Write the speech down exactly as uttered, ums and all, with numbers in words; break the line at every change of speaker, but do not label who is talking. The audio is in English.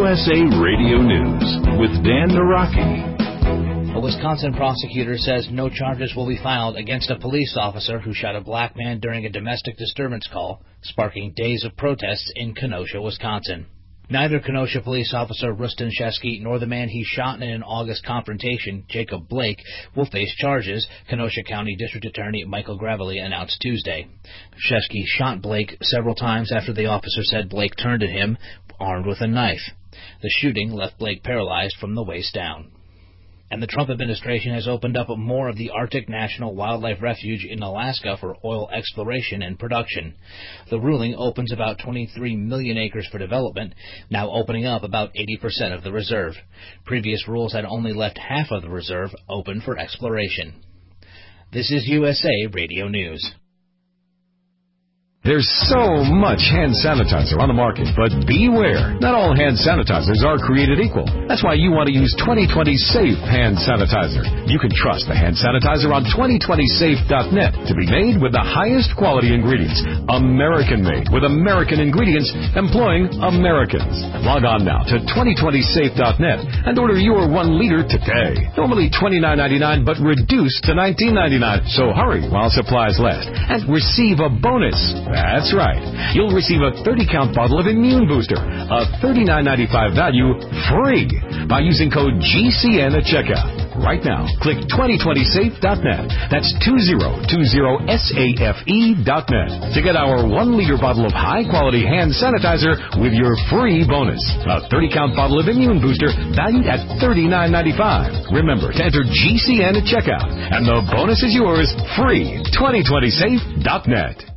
U S A Radio News with Dan Naraki.
A Wisconsin prosecutor says no charges will be filed against a police officer who shot a black man during a domestic disturbance call, sparking days of protests in Kenosha, Wisconsin. Neither Kenosha police officer Rustin Shesky nor the man he shot in an August confrontation, Jacob Blake, will face charges, Kenosha County District Attorney Michael Gravely announced Tuesday. Shesky shot Blake several times after the officer said Blake turned at him, armed with a knife. The shooting left Blake paralyzed from the waist down. And the Trump administration has opened up more of the Arctic National Wildlife Refuge in Alaska for oil exploration and production. The ruling opens about twenty-three million acres for development, now opening up about eighty percent of the reserve. Previous rules had only left half of the reserve open for exploration. This is U S A Radio News.
There's so much hand sanitizer on the market, but beware. Not all hand sanitizers are created equal. That's why you want to use twenty twenty Safe Hand Sanitizer. You can trust the hand sanitizer on twenty twenty safe dot net to be made with the highest quality ingredients. American-made with American ingredients employing Americans. Log on now to twenty twenty safe dot net and order your one liter today. Normally twenty-nine ninety-nine, but reduced to nineteen ninety-nine. So hurry while supplies last and receive a bonus. That's right. You'll receive a thirty count bottle of Immune Booster, a thirty-nine ninety-five value, free by using code G C N at checkout. Right now, click twenty twenty safe dot net. That's two zero two zero safe dot net to get our one liter bottle of high-quality hand sanitizer with your free bonus. A thirty count bottle of Immune Booster valued at thirty-nine ninety-five. Remember to enter G C N at checkout, and the bonus is yours free. twenty twenty safe dot net.